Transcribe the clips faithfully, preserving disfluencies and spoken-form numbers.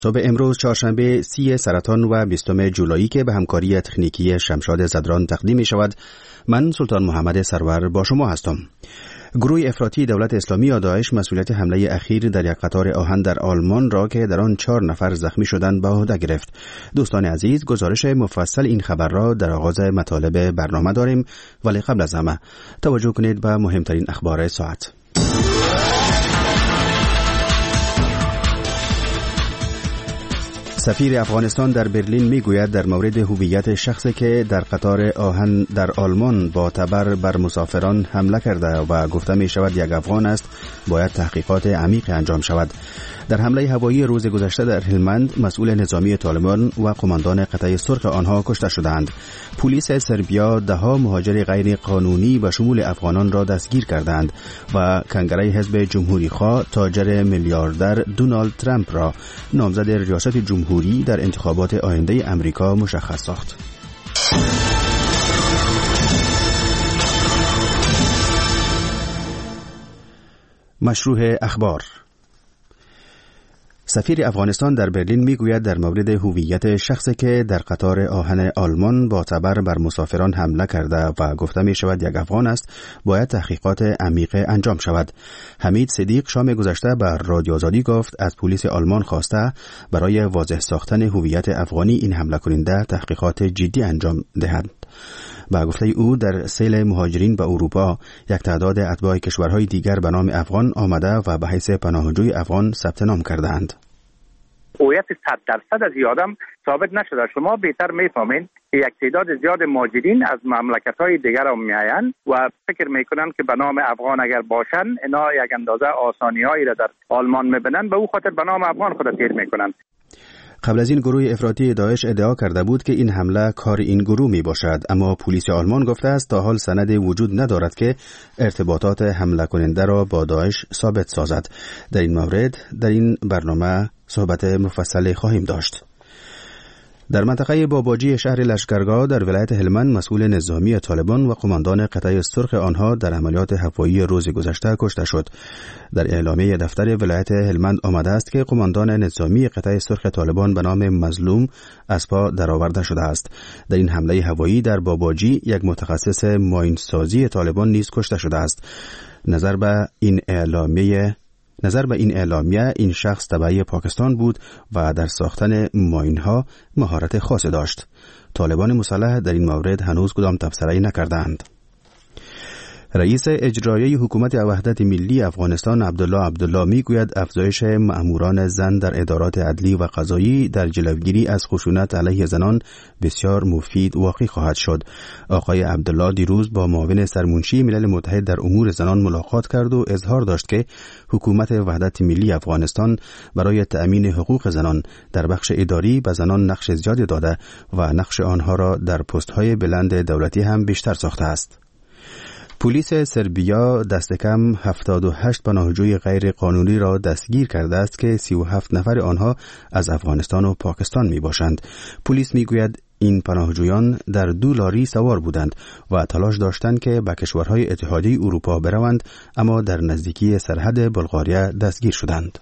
صبح امروز چهارشنبه سی سرطان و بیستم جولایی که به همکاری تکنیکی شمشاد زدران تقدیم می شود. من سلطان محمد سرور با شما هستم. گروه افراطی دولت اسلامی یا داعش مسئولیت حمله اخیر در یک قطار آهن در آلمان را که در آن چهار نفر زخمی شدند به عهده گرفت. دوستان عزیز، گزارش مفصل این خبر را در آغاز مطالب برنامه داریم، ولی قبل از همه توجه کنید به مهمترین اخبار ساعت. سفیر افغانستان در برلین میگوید در مورد هویت شخصی که در قطار آهن در آلمان با تبر بر مسافران حمله کرده و گفته می شود یک افغان است، باید تحقیقات عمیق انجام شود. در حمله هوایی روز گذشته در هلمند مسئول نظامی طالبان و قماندان قطعه سرخ آنها کشته شدند. پلیس سربیا دهها مهاجر غیر قانونی و شمول افغانان را دستگیر کردند و کنگره حزب جمهوری خواه تاجر میلیاردر دونالد ترامپ را نامزد ریاست جمهوری در انتخابات آینده امریکا مشخص ساخت. مشروع اخبار. سفیر افغانستان در برلین میگوید در مورد هویت شخصی که در قطار آهن آلمان با تبر بر مسافران حمله کرده و گفته می شود یک افغان است، باید تحقیقات عمیق انجام شود. حمید صدیق شام گذشته بر رادیو آزادی گفت از پلیس آلمان خواسته برای واضح ساختن هویت افغانی این حمله کننده تحقیقات جدی انجام دهد. با گفته او در سیل مهاجرین به اروپا یک تعداد اتباع کشورهای دیگر به نام افغان آمده و به حیث پناهجوی افغان ثبت نام کردند. هویت صد درصد از آدم ثابت نشده. شما بهتر میفهمین که یک تعداد زیاد مهاجرین از مملکت‌های دیگر هم میآیند و فکر میکنن که به نام افغان اگر باشن اینا یک اندازه آسانی‌هایی را در آلمان میبینن، به او خاطر به نام افغان خود تیر میکنن. قبل از این گروه افراطی داعش ادعا کرده بود که این حمله کار این گروه می باشد، اما پلیس آلمان گفته است تا حال سند وجود ندارد که ارتباطات حمله کننده را با داعش ثابت سازد. در این مورد در این برنامه صحبت مفصلی خواهیم داشت. در منطقه باباجی شهر لشکرگاه در ولایت هلمند مسئول نظامی طالبان و قماندان قطعه سرخ آنها در عملیات هوایی روز گذشته کشته شد. در اعلامیه دفتر ولایت هلمند آمده است که قماندان نظامی قطعه سرخ طالبان به نام مظلوم از پا درآورده شده است. در این حمله هوایی در باباجی یک متخصص ماینسازی طالبان نیز کشته شده است. نظر به این اعلامیه نظر به این اعلامیه این شخص تبعی پاکستان بود و در ساختن ماین‌ها مهارت خاصی داشت. طالبان مسلح در این مورد هنوز کدام تبصره‌ای نکردند. رئیس اجرایی حکومت وحدت ملی افغانستان عبدالله عبدالله میگوید افزایش مأموران زن در ادارات عدلی و قضایی در جلوگیری از خشونت علیه زنان بسیار مفید واقع خواهد شد. آقای عبدالله دیروز با معاون سرمنشی ملل متحد در امور زنان ملاقات کرد و اظهار داشت که حکومت وحدت ملی افغانستان برای تأمین حقوق زنان در بخش اداری به زنان نقش زیادی داده و نقش آنها را در پست‌های بلند دولتی هم بیشتر ساخته است. پلیس سربیا دست کم هفتاد و هشت پناهجوی غیر قانونی را دستگیر کرده است که سی و هفت نفر آنها از افغانستان و پاکستان می باشند. پلیس می گوید این پناهجویان در دو لاری سوار بودند و تلاش داشتند که به کشورهای اتحادیه اروپا بروند، اما در نزدیکی سرحد بلغاریا دستگیر شدند.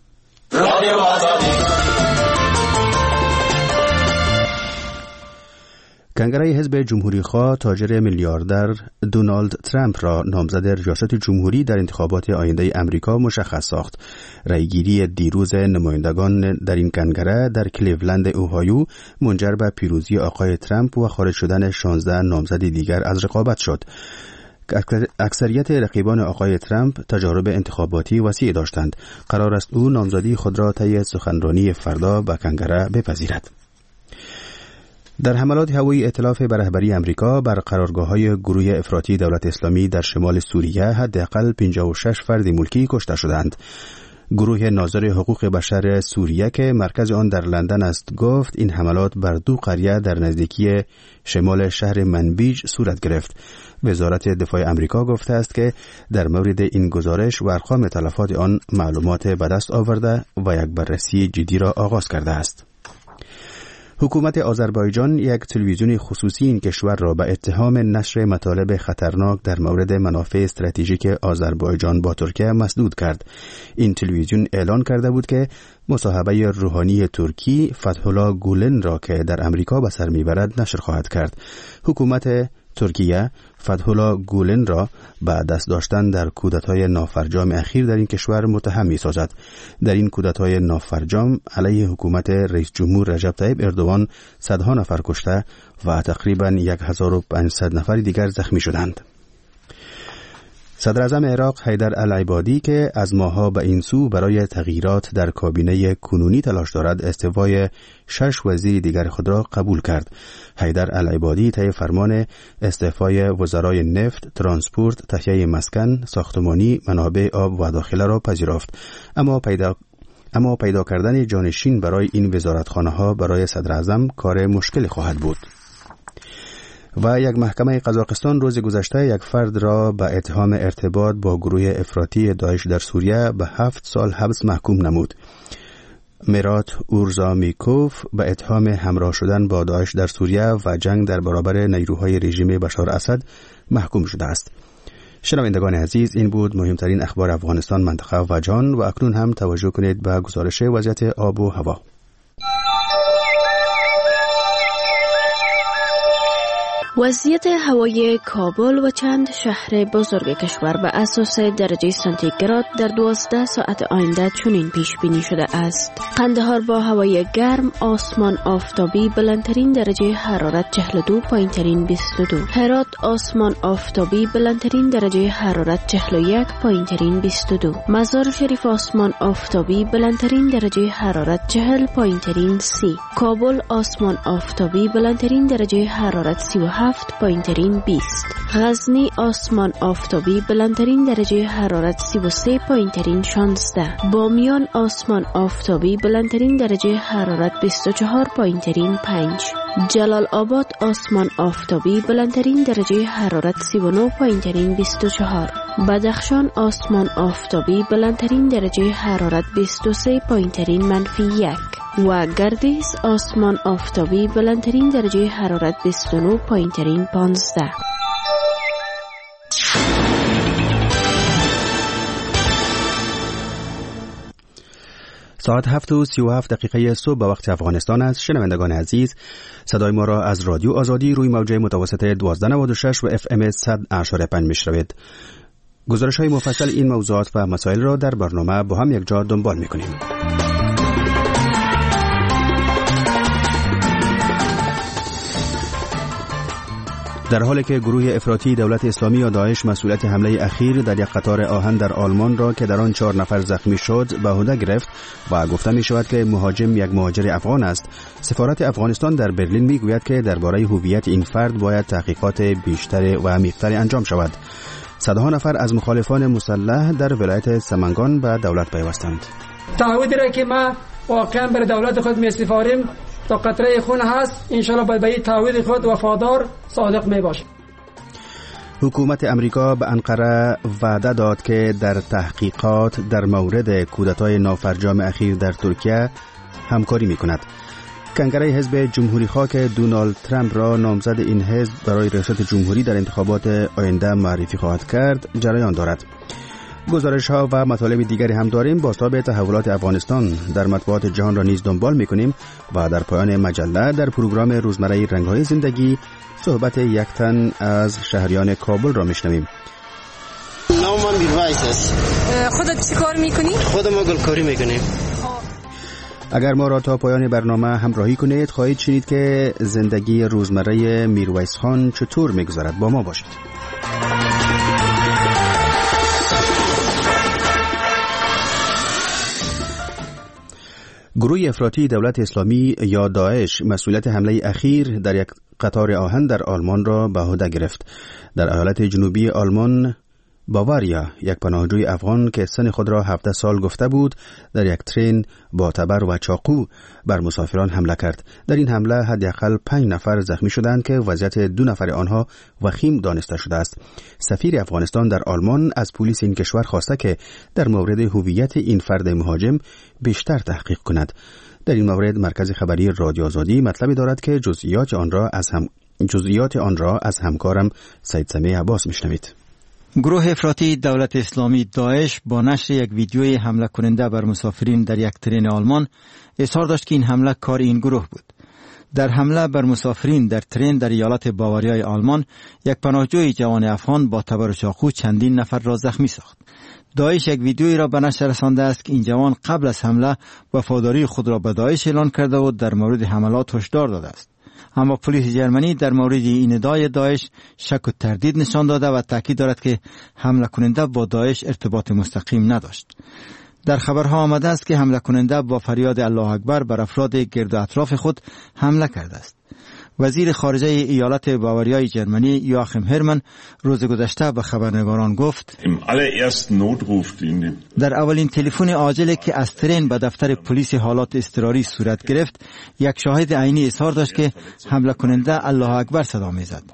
کنگره حزب جمهوری خواه تاجر میلیاردر دونالد ترامپ را نامزد ریاست جمهوری در انتخابات آینده امریکا مشخص ساخت. رأیگیری دیروز نمایندگان در این کنگره در کلیولند اوهایو منجر به پیروزی آقای ترامپ و خارج شدن شانزده نامزد دیگر از رقابت شد. اکثریت رقیبان آقای ترامپ تجارب انتخاباتی وسیع داشتند. قرار است او نامزدی خود را طی سخنرانی فردا به کنگره بپذیرد. در حملات هوایی ائتلاف به رهبری امریکا بر قرارگاه‌های گروه افراطی دولت اسلامی در شمال سوریه حداقل پنجاه و شش فرد ملکی کشته شدند. گروه ناظر حقوق بشر سوریه که مرکز آن در لندن است گفت این حملات بر دو قریه در نزدیکی شمال شهر منبیج صورت گرفت. وزارت دفاع امریکا گفته است که در مورد این گزارش و ارقام تلفات آن معلومات به دست آورده و یک بررسی جدی را آغاز کرده است. حکومت آذربایجان یک تلویزیون خصوصی این کشور را به اتهام نشر مطالب خطرناک در مورد منافع استراتژیک آذربایجان با ترکیه مسدود کرد. این تلویزیون اعلان کرده بود که مصاحبه روحانی ترکی فتح الله گولن را که در امریکا به سر میبرد نشر خواهد کرد. حکومت ترکیه فتح الله گولن را به دست داشتن در کودتای نافرجام اخیر در این کشور متهم می سازد. در این کودتای نافرجام علیه حکومت رئیس جمهور رجب طیب اردوغان صدها نفر کشته و تقریباً هزار و پانصد نفر دیگر زخمی شدند. صدر اعظم عراق حیدر العبادی که از ماه‌ها به این سو برای تغییرات در کابینه کنونی تلاش دارد، استعفای شش وزیر دیگر خود را قبول کرد. حیدر العبادی طی فرمان استعفای وزرای نفت، ترانسپورت، تهیه مسکن، ساختمانی، منابع آب و داخله را پذیرفت. اما پیدا اما پیدا کردن جانشین برای این وزارتخانه‌ها برای صدر اعظم کار مشکلی خواهد بود. و یک محکمه قزاقستان روز گذشته یک فرد را به اتهام ارتباط با گروه افراطی داعش در سوریه به هفت سال حبس محکوم نمود. میرات اورزامیکوف به اتهام همراه شدن با داعش در سوریه و جنگ در برابر نیروهای رژیم بشار اسد محکوم شده است. شنوندگان عزیز، این بود مهمترین اخبار افغانستان، منطقه و جهان. و اکنون هم توجه کنید به گزارش وضعیت آب و هوا. وضعیت هوای کابل و چند شهر بزرگ کشور به اساس درجه سانتیگراد در دوازده ساعت آینده چنین پیش بینی شده است. قندهار با هوای گرم، آسمان آفتابی، بلندترین درجه حرارت چهل و دو، پایینترین بیست و دو. هرات آسمان آفتابی، بلندترین درجه حرارت چهل و یک، پایینترین بیست و دو. مزار شریف آسمان آفتابی، بلندترین درجه حرارت چهل، پایینترین سی. کابل آسمان آفتابی، بلندترین درجه حرارت سی و هفت، پایینترین بیست. غزنی آسمان آفتابی، بلندترین درجه حرارت سی و سه، پایینترین شانزده. بامیان آسمان آفتابی، بلندترین درجه حرارت بیست و چهار، پایینترین پنج. جلال آباد آسمان آفتابی، بلندترین درجه حرارت سی و نه، پایینترین بیست و چهار. بدخشان آسمان آفتابی، بلندترین درجه حرارت بیست و سه، پایینترین منفی یک. و گردیز آسمان آفتابی، بلندترین درجه حرارت بیست و نه، پایینترین پانزده. ساعت هفت و سی و هفت دقیقه صبح به وقت افغانستان است. شنوندگان عزیز، صدای ما را از رادیو آزادی روی موجه متوسط دوازده نود و شش و اف ام صد اشاره پنج میشنوید. گزارش های مفصل این موضوعات و مسائل را در برنامه با هم یک جا دنبال میکنیم. در حالی که گروه افراطی دولت اسلامی یا داعش مسئولیت حمله اخیر در یک قطار آهن در آلمان را که در آن چهار نفر زخمی شد به عهده گرفت و گفته می شود که مهاجم یک مهاجر افغان است، سفارت افغانستان در برلین می گوید که درباره هویت این فرد باید تحقیقات بیشتر و عمیق‌تری انجام شود. صدها نفر از مخالفان مسلح در ولایت سمنگان به دولت پیوستند. تعهدی را که ما واقعا بر دولت خود می سپاریم تا قطره خون هست، انشالله باید به این تعهد خود وفادار صادق می باشیم. حکومت امریکا به انقره وعده داد که در تحقیقات در مورد کودتای نافرجام اخیر در ترکیه همکاری می کند. کنگره حزب جمهوری خواه که دونالد ترامپ را نامزد این حزب برای ریاست جمهوری در انتخابات آینده معرفی خواهد کرد جریان دارد. گزارش ها و مطالب دیگری هم داریم. بازتاب تحولات افغانستان در مطبوعات جهان را نیز دنبال میکنیم و در پایان مجله در پروگرام روزمره رنگ‌های زندگی صحبت یک تن از شهریان کابل را میشنویم. نام من میرویس است. خودت چی کار میکنی؟ خودم گلکاری میکنیم. اگر ما را تا پایان برنامه همراهی کنید خواهید شنید که زندگی روزمره میرویس خان چطور میگذرد. با ما باشید. گروه افراطی دولت اسلامی یا داعش مسئولیت حمله اخیر در یک قطار آهن در آلمان را به عهده گرفت. در ایالت جنوبی آلمان باواریا یک پناهجوی افغان که سن خود را هفده سال گفته بود در یک ترین با تبر و چاقو بر مسافران حمله کرد. در این حمله حداقل پنج نفر زخمی شدند که وضعیت دو نفر آنها وخیم دانسته شده است. سفیر افغانستان در آلمان از پلیس این کشور خواسته که در مورد هویت این فرد مهاجم بیشتر تحقیق کند. در این مورد مرکز خبری رادیو آزادی مطلبی دارد که جزئیات آن را از هم جزئیات آن را از همکارم سید سمیع عباس میشنوید. گروه افراطی دولت اسلامی داعش با نشر یک ویدیوی حمله کننده بر مسافرین در یک ترن آلمان اظهار داشت که این حمله کار این گروه بود. در حمله بر مسافرین در ترن در ایالت باواریای آلمان یک پناهجوی جوان افغان با تبر و چاقو چندین نفر را زخمی ساخت. داعش یک ویدیویی را به نشر رسانده است که این جوان قبل از حمله وفاداری خود را به داعش اعلان کرده و در مورد حملات هشدار داده است. اما پلیس جرمنی در مورد این ادعای داعش شک و تردید نشان داده و تاکید دارد که حمله کننده با داعش ارتباط مستقیم نداشت. در خبرها آمده است که حمله کننده با فریاد الله اکبر بر افراد گرد و اطراف خود حمله کرده است. وزیر خارجه ایالت باواریای جرمنی یواخیم هرمن روز گذشته به خبرنگاران گفت در اولین تلفن عاجلی که از ترین به دفتر پلیس حالات اضطراری صورت گرفت، یک شاهد عینی اظهار داشت که حمله کننده الله اکبر صدا میزد.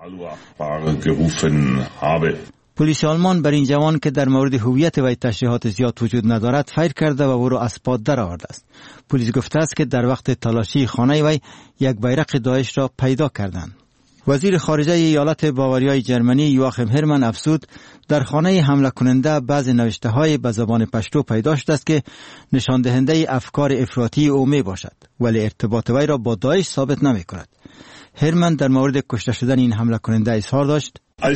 پلیس آلمان بر این جوان که در مورد هویت و تشریحات زیاد وجود ندارد فیر کرده و او را از پا درآورده است. پلیس گفته است که در وقت تلاشی خانه وی یک بیرق داعش را پیدا کردند. وزیر خارجه ایالت باواریای جرمنی یواخیم هرمن افزود در خانه حمله کننده بعض نوشته های به زبان پشتو پیدا شده است که نشان دهنده افکار افراطی او می باشد، ولی ارتباط وی را با داعش ثابت نمی کند. هرمن در مورد کشته شدن این حمله کننده اظهار داشت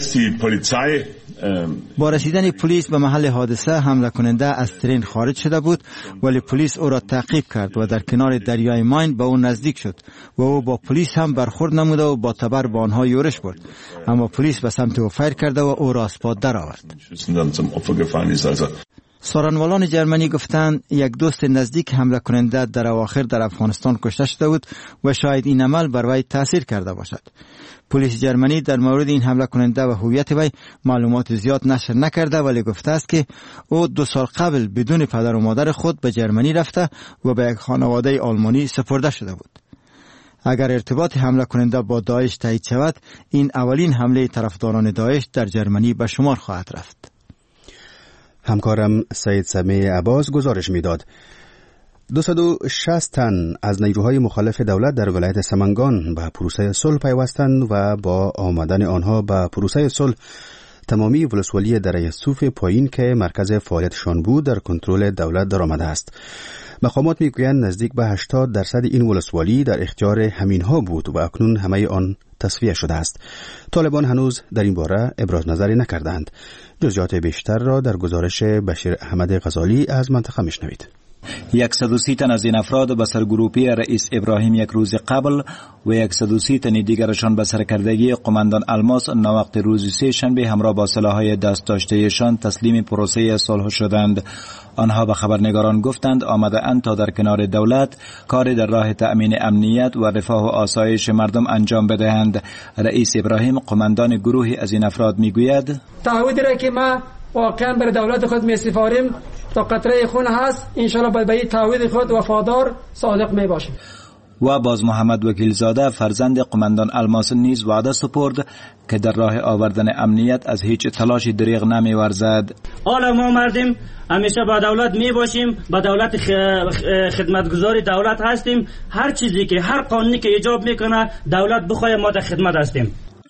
با رسیدن پلیس به محل حادثه حمله کننده از ترین خارج شده بود، ولی پلیس او را تعقیب کرد و در کنار دریای ماین به او نزدیک شد و او با پلیس هم برخورد نموده و با تبر به آنها یورش برد، اما پلیس به سمت او فیر کرده و او را از پا درآورد. سارنوالان جرمنی گفتند یک دوست نزدیک حمله کننده در اواخر در افغانستان کشته شده بود و شاید این عمل بر وی تاثیر کرده باشد. پلیس جرمنی در مورد این حمله کننده و هویت وی معلومات زیاد نشر نکرده، ولی گفته است که او دو سال قبل بدون پدر و مادر خود به جرمنی رفته و به یک خانواده آلمانی سپرده شده بود. اگر ارتباط حمله کننده با داعش تایید شود، این اولین حمله طرفداران داعش در جرمنی به شمار خواهد رفت. همکارم سید سمیع عباس گزارش میداد. دویست و شصت تن از نیروهای مخالف دولت در ولایت سمنگان به پروسه صلح پیوستند و با آمدن آنها به پروسه صلح تمامی ولسوالی دره صوف پایین که مرکز فعالیتشان بود در کنترل دولت درآمده است. مقامات میگویند نزدیک به هشتاد درصد این ولسوالی در اختیار همینها بود و اکنون همه آن تصفیه شده است. طالبان هنوز در این باره ابراز نظری نکردند. جزئیات بیشتر را در گزارش بشیر احمد غزالی از منطقه میشنوید. صد و سی تن از این افراد به سرگروپی رئیس ابراهیم یک روز قبل و صد و سی تن دیگرشان به سرکردگی قماندان الماس ناوقت روز سه شنبه همراه با سلاح‌های دست داشته‌شان تسلیم پروسه صلح شدند. آنها به خبرنگاران گفتند آمده اند تا در کنار دولت کار در راه تأمین امنیت و رفاه و آسایش مردم انجام بدهند. رئیس ابراهیم قماندان گروهی از این افراد میگوید تعهدی را که ما واقعا بر دولت خود می سپاریم تا قطره خون هست، انشالله به این تعهد خود وفادار صادق می باشیم. و باز محمد وکیلزاده فرزند قماندان الماس نیز وعده سپرد که در راه آوردن امنیت از هیچ تلاشی دریغ نمی ورزد. حالا ما مردم همیشه با دولت می باشیم، با دولت خدمتگزار دولت هستیم. هر چیزی که هر قانونی که ایجاب میکنه دولت بخواه ما در خدمت هستیم.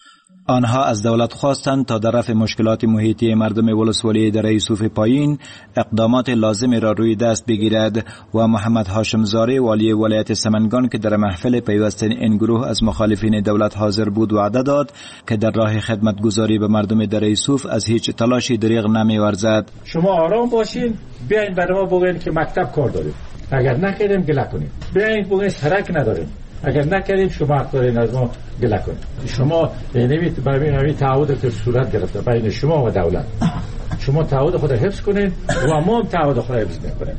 آنها از دولت خواستند تا در رفع مشکلات محیطی مردم ولسوالی دره صوف پایین اقدامات لازمی را روی دست بگیرد و محمد هاشم زاری والی ولایت سمنگان که در محفل پیوستن این گروه از مخالفین دولت حاضر بود وعده داد که در راه خدمتگزاری به مردم دره صوف از هیچ تلاشی دریغ نمی ورزد. شما آرام باشین، بیاین برای ما بگین که مکتب کار داریم، اگر نکردیم گله کنیم. بیاین بگین سرک نداریم، اگر نکردیم شما حق دارین از ما گله کنید. شما نمیت ببین همین تعهد که صورت گرفته بین شما و دولت، شما تعهد خود حفظ کنید و ما هم تعهد خود حفظ میکنیم.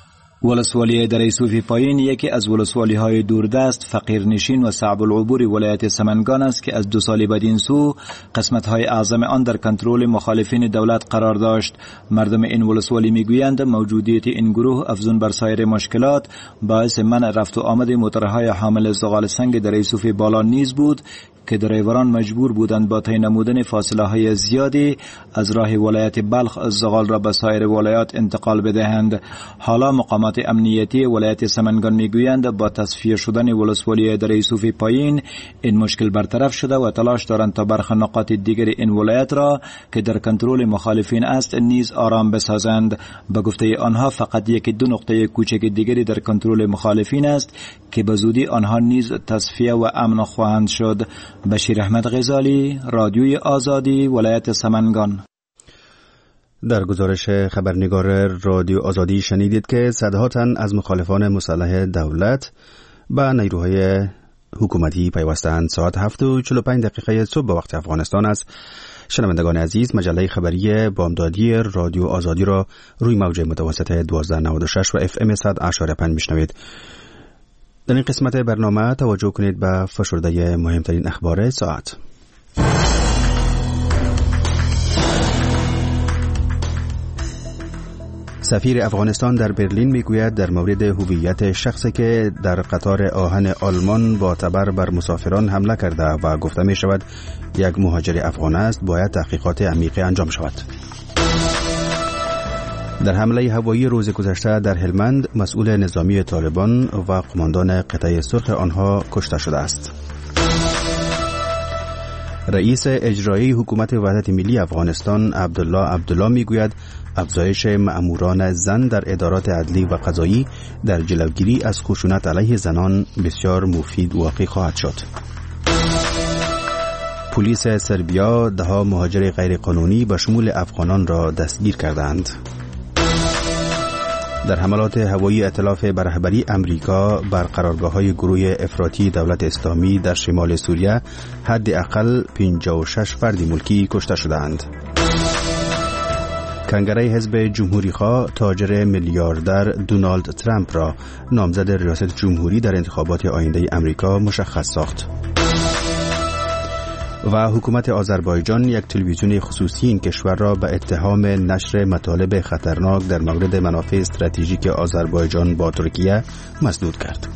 ولسوالی دره صوف پایین یکی از ولسوالی های دوردست، فقیرنشین و صعب العبور ولایت سمنگان است که از دو سال بدین سو قسمت های اعظم آن در کنترل مخالفین دولت قرار داشت. مردم این ولسوالی میگویند موجودیت این گروه افزون بر سایر مشکلات باعث منع رفت و آمد موتورهای حامل زغال سنگ دره صوف بالا نیز بود که درایوران مجبور بودند با طی نمودن فاصله های زیادی از راه ولایت بلخ زغال را به سایر ولایات انتقال بدهند. حالا مقامات اطلاعات امنیتی ولایت سمنگان میگویند با تصفیه شدن ولسوالی دره یوسف پایین این مشکل برطرف شده و تلاش دارند تا برخی نقاط دیگر این ولایت را که در کنترل مخالفین است نیز آرام بسازند. به گفته آنها فقط یک دو نقطه کوچک دیگری در کنترل مخالفین است که به زودی آنها نیز تصفیه و امن خواهند شد. بشیر احمد غزالی، رادیوی آزادی، ولایت سمنگان. در گزارش خبرنگار رادیو آزادی شنیدید که صدها تن از مخالفان مسلح دولت به نیروهای حکومتی پیوستند. ساعت هفت و چهل و پنج دقیقه صبح به وقت افغانستان است. شنوندگان عزیز، مجله خبری بامدادی رادیو آزادی را روی موج متوسط دوازده نود و شش و اف ام صد و پنج میشنوید. در این قسمت برنامه توجه کنید به فشرده مهمترین اخبار ساعت. سفیر افغانستان در برلین میگوید در مورد هویت شخصی که در قطار آهن آلمان با تبر بر مسافران حمله کرده و گفته می شود یک مهاجر افغان است باید تحقیقات عمیقی انجام شود. در حمله هوایی روز گذشته در هلمند مسئول نظامی طالبان و قماندان قطعه سرخ آنها کشته شده است. رئیس اجرایی حکومت وحدت ملی افغانستان عبدالله عبدالله میگوید افزایش مأموران زن در ادارات عدلی و قضایی در جلوگیری از خشونت علیه زنان بسیار مفید واقع خواهد شد. پلیس سربیا ده مهاجر غیرقانونی به شمول افغانان را دستگیر کردند. در حملات هوایی ائتلاف بر رهبری امریکا بر قرارگاه‌های گروه افراطی دولت اسلامی در شمال سوریه حداقل پنجاه و شش فرد ملکی کشته شدند. کنگره حزب جمهوری‌خواه تاجر میلیاردر دونالد ترامپ را نامزد ریاست جمهوری در انتخابات آینده امریکا مشخص ساخت. و حکومت آذربایجان یک تلویزیون خصوصی این کشور را به اتهام نشر مطالب خطرناک در مورد منافع استراتژیک آذربایجان با ترکیه مسدود کرد.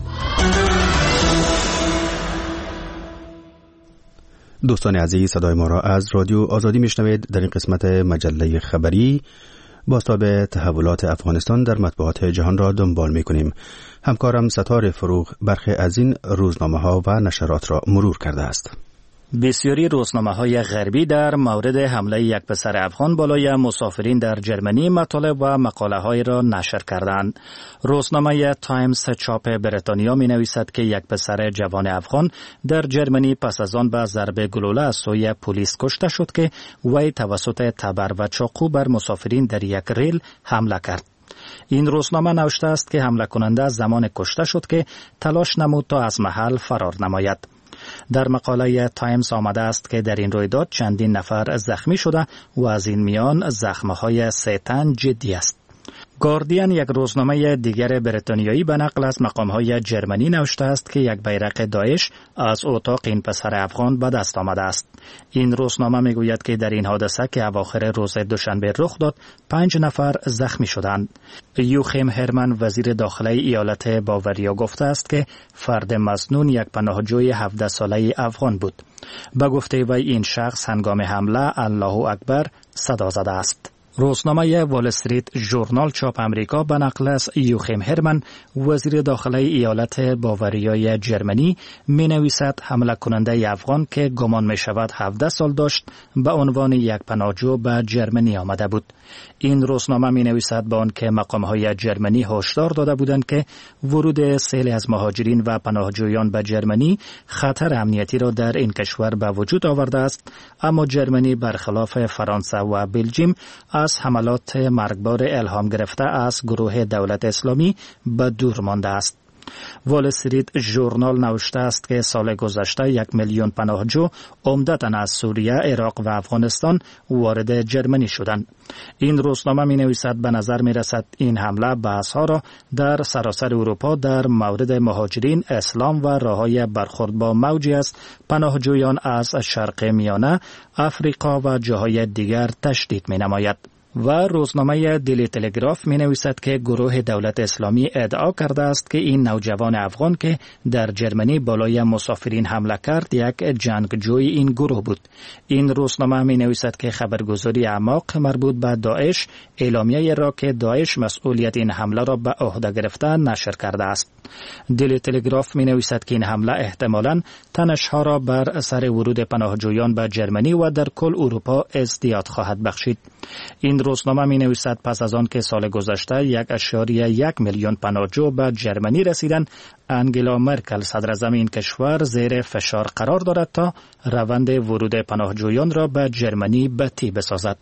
دوستان عزیز، صدای ما را از رادیو آزادی میشنوید. در این قسمت مجله خبری بازتاب تحولات افغانستان در مطبوعات جهان را دنبال میکنیم. همکارم ستار فروغ برخی از این روزنامه ها و نشرات را مرور کرده است. بسیاری روزنامه‌های غربی در مورد حمله یک پسر افغان بالای مسافرین در جرمنی مطالب و مقاله‌های را نشر کردند. روزنامه تایمز چاپ بریتانیا می‌نویسد که یک پسر جوان افغان در جرمنی پس از آن به ضرب گلوله از سوی پلیس کشته شد که وی توسط تبر و چاقو بر مسافرین در یک ریل حمله کرد. این روزنامه نوشته است که حمله کننده زمان کشته شد که تلاش نمود تا از محل فرار نماید. در مقاله تایمز آمده است که در این رویداد چندین نفر زخمی شده و از این میان زخم‌های سه تن جدی است. گاردین، یک روزنامه دیگر بریتانیایی، به نقل از مقام‌های جرمنی نوشته است که یک بیرق داعش از اتاق این پسر افغان به دست آمده است. این روزنامه میگوید که در این حادثه که اواخر روز دوشنبه رخ داد، پنج نفر زخمی شدند. یوخیم هرمن، وزیر داخلی ایالت باوریا، گفته است که فرد مسنون یک پناهجوی هفده ساله افغان بود. به گفته وی این شخص هنگام حمله الله اکبر صدا زده است. روزنامه وال استریت ژورنال چاپ امریکا به نقل از یوخیم هرمن، وزیر داخلی ایالت باوریای جرمنی، می نویسد حمله کننده افغان که گمان می شود هفده سال داشت به عنوان یک پناهجو به جرمنی آمده بود. این روزنامه می نویسد با آن که مقام‌های جرمنی هشدار داده بودند که ورود سیل از مهاجرین و پناهجویان به جرمنی خطر امنیتی را در این کشور به وجود آورده است، اما جرمنی برخلاف فرانسه و بلژیم از حملات مرگبار الهام گرفته از گروه دولت اسلامی به دور مانده است. وال استریت ژورنال نوشته است که سال گذشته یک میلیون پناهجو عمدتاً از سوریه، عراق و افغانستان وارد جرمنی شدند. این روزنامه می نویسد به نظر می رسد این حمله بحث‌ها را در سراسر اروپا در مورد مهاجرین، اسلام و راه‌های برخورد با موجی از پناهجویان از شرق میانه، افریقا و جاهای دیگر تشدید می نماید. و روزنامه دیلی تلگراف می نویسد که گروه دولت اسلامی ادعا کرده است که این نوجوان افغان که در جرمنی بالای مسافرین حمله کرد یک جنگجوی این گروه بود. این روزنامه می نویسد که خبرگزاری اعماق مربوط به داعش اعلامیه را که داعش مسئولیت این حمله را به عهده گرفته نشر کرده است. دیلی تلگراف می نویسد که این حمله احتمالاً تنش‌ها را بر سر ورود پناهجویان به جرمنی و در کل اروپا ازدیاد خواهد بخشید. این روزنامه می نویسد پس از آن که سال گذشته یک اشاریه یک میلیون پناهجو به جرمنی رسیدند، انگلا مرکل صدراعظم این کشور زیر فشار قرار دارد تا روند ورود پناهجویان را به جرمنی بطیء بسازد.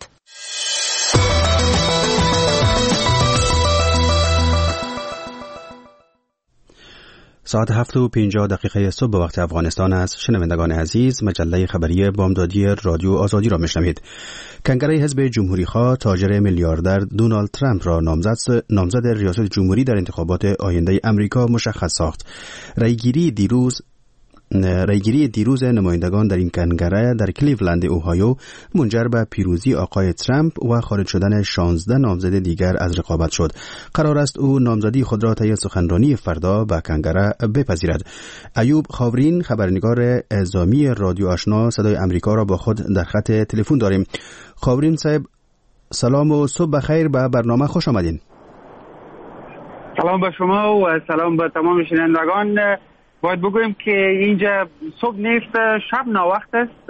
ساعت هفت و پنجاه دقیقه صبح به وقت افغانستان است. شنوندگان عزیز، مجله خبری بامدادی رادیو آزادی را میشنوید. کنگره حزب جمهوری خواه تاجر میلیاردر دونالد ترامپ را نامزد نامزد ریاست جمهوری در انتخابات آینده امریکا مشخص ساخت. رایگیری دیروز رایگیری دیروز نمایندگان در این کنگره در کلیولند اوهایو منجر به پیروزی آقای ترامپ و خارج شدن شانزده نامزد دیگر از رقابت شد. قرار است او نامزدی خود را طی سخنرانی فردا به کنگره بپذیرد. ایوب خاورین، خبرنگار اعزامی رادیو آشنا صدای امریکا را با خود در خط تلفن داریم. خاورین صاحب، سلام و صبح بخیر، به برنامه خوش آمدین. سلام به شما و سلام به تمام شنوندگان. باید بگویم که اینجا صبح نیست، شب ناوقت است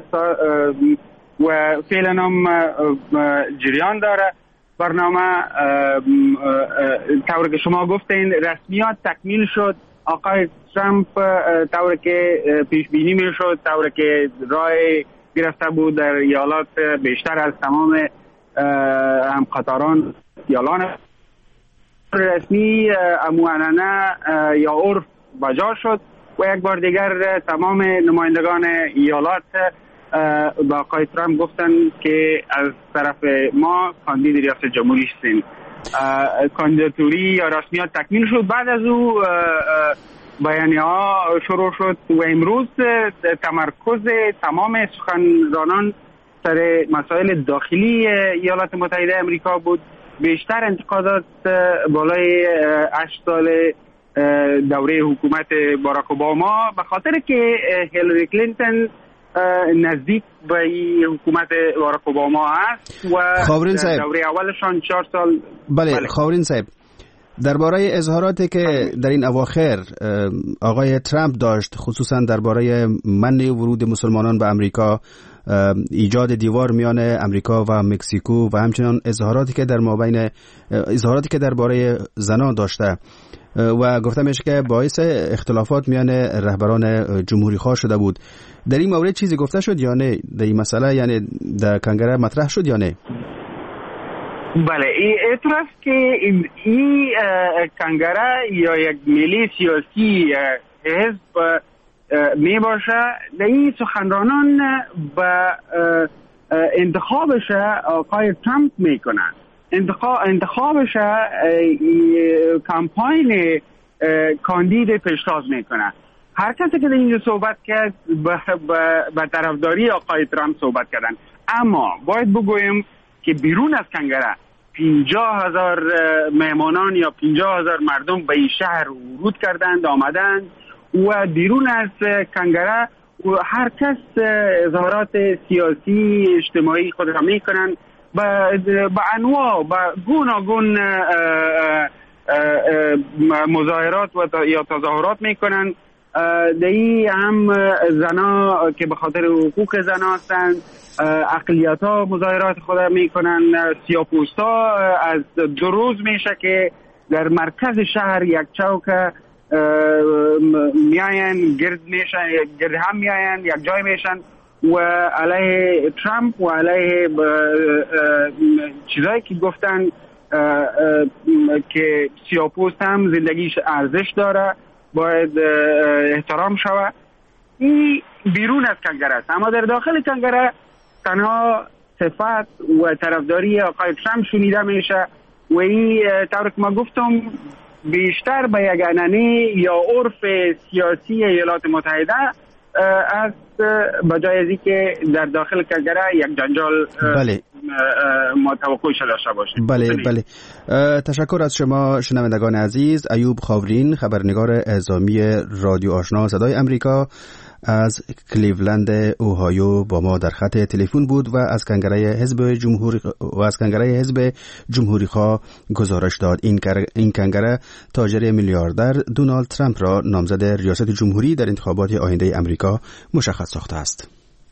و فعلا هم جریان داره برنامه. طور که شما گفتین رسمیات تکمیل شد. آقای ترامپ طور که پیش بینی می شد، طور که رای گرفته بود در ایالات بیشتر از تمام همقطاران ایالان رسمی اموانانه یا عرف بجا شد و یک بار دیگر تمام نمایندگان ایالات با آقای ترامپ گفتن که از طرف ما کاندید ریاست جمهوری هستیم. کاندیداتوری یا رسمیات تکمیل شد. بعد از او بیانیه ها شروع شد و امروز تمرکز تمام سخنرانان سر مسائل داخلی ایالات متحده امریکا بود. بیشتر انتقادات بالای هشت سال دوره حکومت باراک اوباما به خاطر که هیلاری کلینتون نزدیک به حکومت باراک اوباما است و دوره اولشان چهار سال. بله, بله. خاورین صاحب، درباره اظهاراتی که در این اواخر آقای ترامپ داشت، خصوصا درباره منع ورود مسلمانان به امریکا، ایجاد دیوار میان امریکا و مکزیکو و همچنان اظهاراتی که در مابین اظهاراتی که درباره زنان داشته و گفته میشه که باعث اختلافات میان رهبران جمهوری خواه شده بود، در این مورد چیزی گفته شد یا نه؟ در این مسئله یعنی در کنگره مطرح شد یا نه؟ بله، اعتراف که این, این کنگره یا یک ملی سیاسی حزب می باشه، در این سخنرانان به انتخابش آقای ترامپ می کنن. انتخاب انتخابش کمپاین کاندید پیشتاز میکنه. هر کسی که در اینجا صحبت کرد به طرفداری آقای ترامپ صحبت کردن. اما باید بگویم که بیرون از کنگره پنجاه هزار مهمانان یا پنجاه هزار مردم به این شهر ورود کردند، آمدند و بیرون از کنگره هر کس اظهارات سیاسی اجتماعی خود را میکنند با انواع با گوناگون مظاهرات و یا تظاهرات میکنن. دهی هم زنا که به خاطر حقوق زنا هستند، اقلیت ها مظاهرات خود میکنن. سیاه‌پوست ها از دو روز میشه که در مرکز شهر یک چوک میاین، گرد میشن، گرد هم میاین، یک جای میشن و علیه ترامپ و علیه چیزایی که گفتن که سیاه‌پوست هم زندگیش ارزش داره، باید احترام شود. این بیرون از کنگره است، اما در داخل کنگره تنها صفت و طرفداری آقای ترامپ شنیده میشه و این طور که ما گفتم بیشتر به یک عنعنه یا عرف سیاسی ایالات متحده است، بجای از که در داخل کنگره یک جنجال بله. ما توقعش داشته باشیم. بله بله تشکر از شما شنوندگان عزیز. ایوب خاورین خبرنگار اعزامی رادیو آشنا صدای امریکا از کلیولند اوهایو با ما در خط تلفن بود و از کنگره حزب جمهوری و از کنگره حزب جمهوری خواه گزارش داد. این این کنگره تاجر میلیاردر دونالد ترامپ را نامزد ریاست جمهوری در انتخابات آینده امریکا مشخص ساخته است.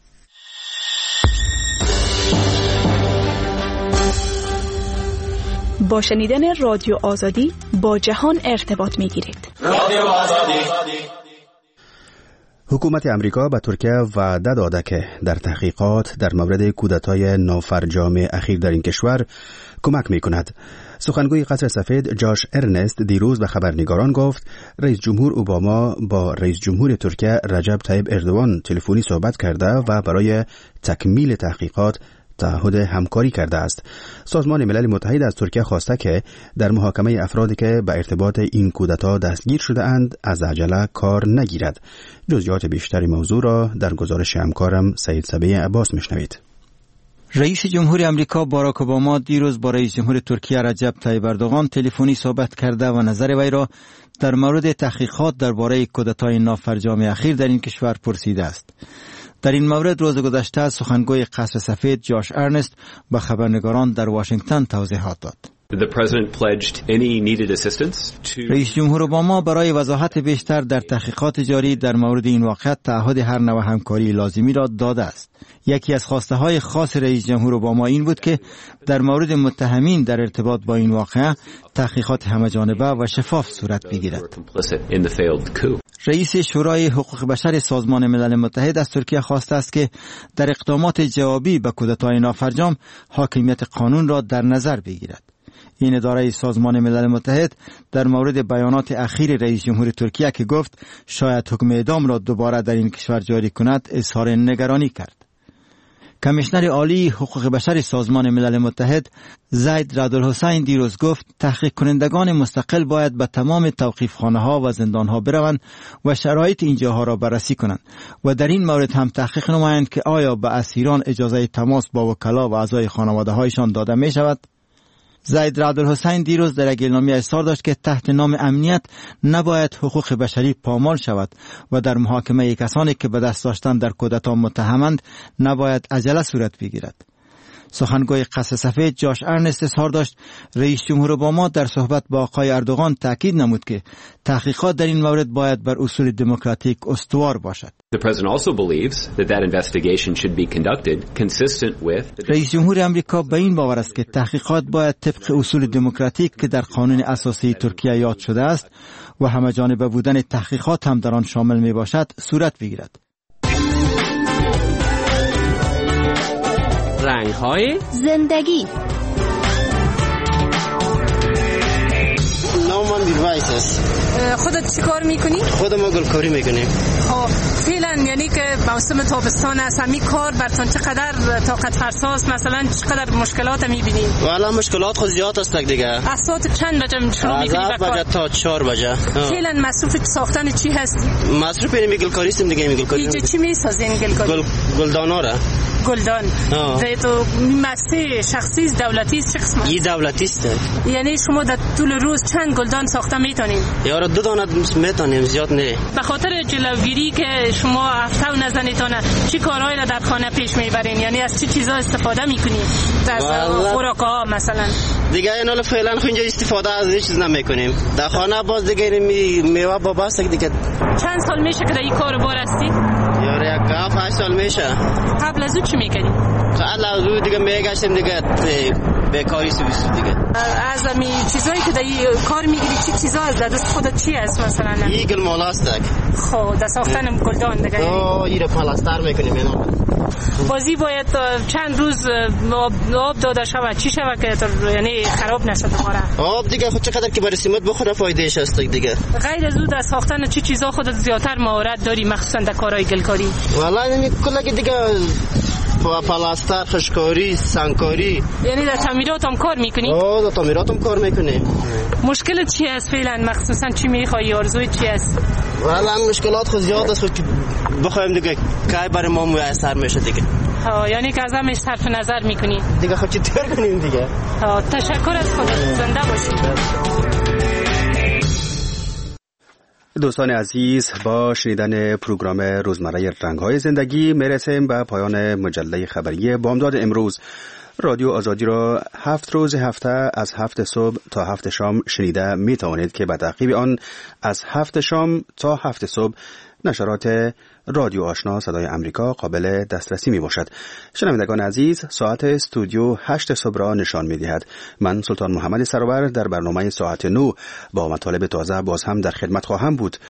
با شنیدن رادیو آزادی با جهان ارتباط می‌گیرید. رادیو آزادی. حکومت امریکا به ترکیه وعده داده که در تحقیقات در مورد کودتای نافرجام اخیر در این کشور کمک می‌کند. سخنگوی قصر سفید جاش ارنست دیروز به خبرنگاران گفت رئیس جمهور اوباما با رئیس جمهور ترکیه رجب طیب اردوان تلفنی صحبت کرده و برای تکمیل تحقیقات تعهد همکاری کرده است. سازمان ملل متحد از ترکیه خواسته که در محاکمه افرادی که به ارتباط این کودتا دستگیر شده اند از عجله کار نگیرد. جزئیات بیشتر موضوع را در گزارش همکارم سید سبیع عباس میشنوید. رئیس جمهور امریکا باراک اوباما دیروز با رئیس جمهور ترکیه رجب طیب اردوغان تلفنی صحبت کرده و نظر وی را در مورد تحقیقات درباره کودتای نافرجام اخیر در این کشور پرسیده است. در این مورد روز گذشته سخنگوی قصر سفید جاش ارنست به خبرنگاران در واشنگتن توضیحات داد. رئیس جمهور اوباما برای وضاحت بیشتر در تحقیقات جاری در مورد این واقعه تعهد هر نوع همکاری لازمی را داده است. یکی از خواسته های خاص رئیس جمهور اوباما این بود که در مورد متهمین در ارتباط با این واقعه تحقیقات همه‌جانبه و شفاف صورت بگیرد. رئیس شورای حقوق بشر سازمان ملل متحد از ترکیه خواسته است که در اقدامات جوابی به کودتای نافرجام حاکمیت قانون را در نظر بگیرد. این اداره سازمان ملل متحد در مورد بیانات اخیر رئیس جمهور ترکیه که گفت شاید حکم اعدام را دوباره در این کشور جاری کند اظهار نگرانی کرد. کمیشنر عالی حقوق بشر سازمان ملل متحد زید راد الحسین دیروز گفت تحقیق کنندگان مستقل باید به تمام توقیفخانه‌ها و زندان‌ها بروند و شرایط این جاها را بررسی کنند و در این مورد هم تحقیق نمایند که آیا به اسیران اجازه تماس با وکلا و اعضای خانواده‌هایشان داده می شود. زید راد الحسین دیروز در اعلامیه اصرار داشت که تحت نام امنیت نباید حقوق بشری پامال شود و در محاکمه کسانی که به دست داشتن در کودتا متهمند نباید عجله صورت بگیرد. سخنگوی قصر سفید جاش ارنست اظهار داشت رئیس جمهور اوباما در صحبت با آقای اردوغان تاکید نمود که تحقیقات در این مورد باید بر اصول دموکراتیک استوار باشد. رئیس جمهور امریکا به این باور است که تحقیقات باید طبق اصول دموکراتیک که در قانون اساسی ترکیه یاد شده است و همه‌جانبه بودن تحقیقات هم در آن شامل می باشد صورت بگیرد. رنگ‌های زندگی. نام من بیرویس است. خودت چی کار میکنی؟ خودم گلکاری میکنیم. خب فعلا یعنی که موسم تابستان است، همین کار براتون چقدر طاقت فرساست؟ مثلا چقدر مشکلات میبینید؟ والا مشکلات خود زیاد است دیگه. از ساعت چند بجه شروع میکنی به کار؟ از بجه تا چهار بجه. فعلا مصروف ساختن چی هستی؟ مصروف این گلکاری است دیگه. گلکاری اینجا چی میسازین گلکاری؟ گل گلدانا را. گلدان. ده تو مسئله شخصی دولتی است چه قسمت؟ این دولتی است. یعنی شما در طول روز چند گلدان ساخته میتونید؟ یارو دو دانه میتونیم، زیاد نه. به خاطر جلوگیری که شما هفته و نزنیتونه چی کارهایی را در خانه پیش میبرین؟ یعنی از چه چیزا استفاده میکنید؟ از خوراک‌ها مثلا؟ دیگه اینا فعلا خو اینجا استفاده از هیچ چیز نمیکنیم. در خانه باز دیگه میوه بابا است دیگه. چند سال میشه که در این کار بار هستی؟ یاره یک هفت سال میشه. قبل از اون چی میکنی؟ قبل از اون دیگه میگشتیم دیگه بیکاری سویس دیگه. از همین چیزایی که در کار میگیری چی چیزا از دست خودت چی است مثلا؟ این گل مالاستک. خب در ساختن گلدان دیگه. آه این پلاستر میکنیم اینا. بازی باید چند روز آب داده شود چی شود که یعنی خراب نشه دوباره؟ آب دیگه خود چقدر که برای سیمت بخوره فایدهش هست دیگه. غیر از اون در ساختن چی چیزا خودت زیادتر مهارت داری مخصوصا در کارهای گلکاری؟ والله این کلا که دیگه پلاستر، خشکاری، سنگکاری. یعنی در تعمیرات هم کار میکنی؟ آه در تعمیرات هم کار میکنی. مشکل چی است فعلا؟ مخصوصا چی میخوای؟ آرزوی چی است؟ والا مشکلات خود زیاد است که بخوایم دیگه کای برای ما میسر میشه دیگه. ها یعنی که از همش صرف نظر میکنی دیگه خود چی تر کنیم دیگه. ها تشکر از خودت، زنده باشید. دوستان عزیز، با شنیدن پروگرام روزمره رنگ‌های زندگی میرسیم به پایان مجله خبری بامداد امروز. رادیو آزادی را هفت روز هفته از هفت صبح تا هفت شام شنیده می توانید که به تعقیب آن از هفت شام تا هفت صبح نشرات رادیو آشنا صدای امریکا قابل دسترسی می باشد. شنوندگان عزیز، ساعت استودیو هشت صبح را نشان می دهد. من سلطان محمد سرور در برنامه ساعت نو با مطالب تازه باز هم در خدمت خواهم بود.